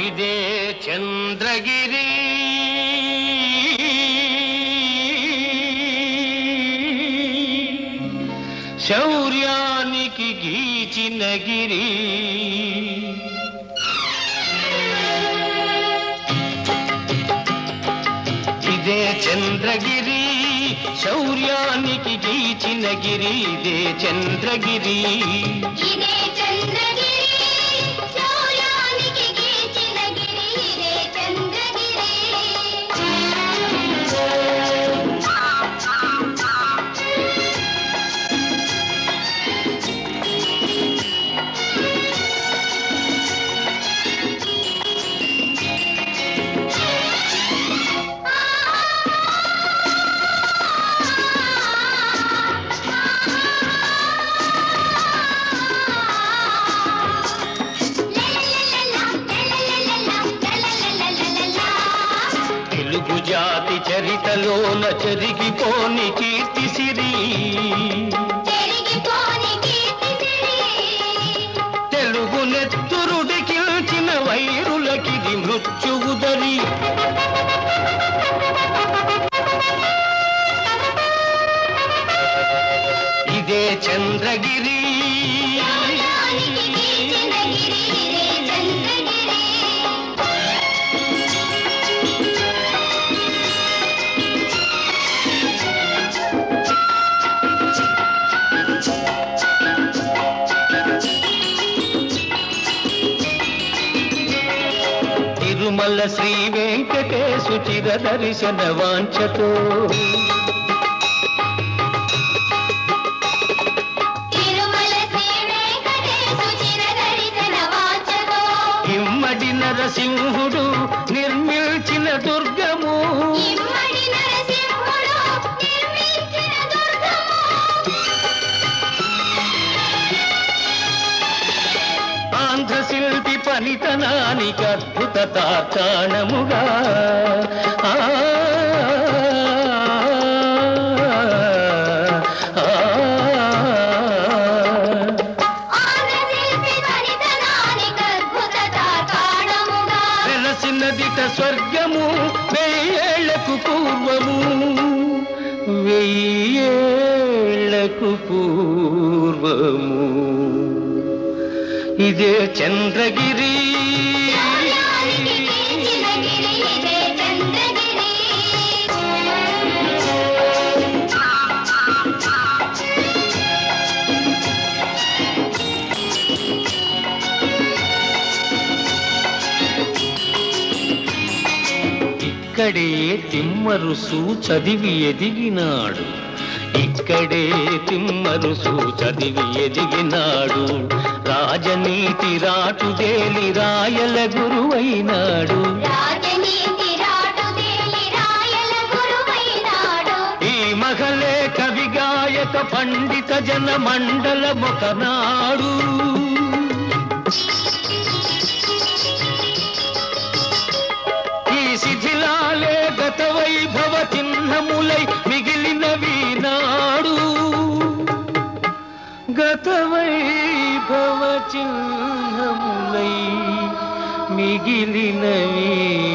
ఇదే చంద్రగిరి శౌర్యానికి గీచిన గిరి ఇదే చంద్రగిరి శౌర్యానికి గీచిన గిరి ఇదే చంద్రగిరి జాతి చరితలోన చెరిగిపోని కీర్తి సిరి తెలుగు నెత్తురుడికిల్చిన వైరులకిది మృత్యువుదరి ఇదే చంద్రగిరి తిరుమల శ్రీ వెంకటేశు చిర దర్శన వాంఛతో ఇమ్మడి నరసింహుడు నిర్మించిన దుర్గము ఆంధ్ర శిల్పి పనితనానికి అద్భుత తార్కాణముగా వెలసినదిట స్వర్గము వెయ్యేళ్లకు పూర్వము వెయ్యేళ్లకు పూర్వము ఇదే చంద్రగిరి ఇక్కడే తిమ్మరుసు చదివి ఎదిగినాడు ఇక్కడే తిమ్మరుసు చదివి ఎదిగినాడు రాజనీతి రాటుదేలి రాయల గురువైనాడు ఈ మగలే కవి గాయక పండిత జన మండల మొకనాడు ఈ శిథిలాలే గత వైభవ చిహ్నములై మిగిలినవి నాడు గత వైభవ చిహ్నములై మిగిలినవి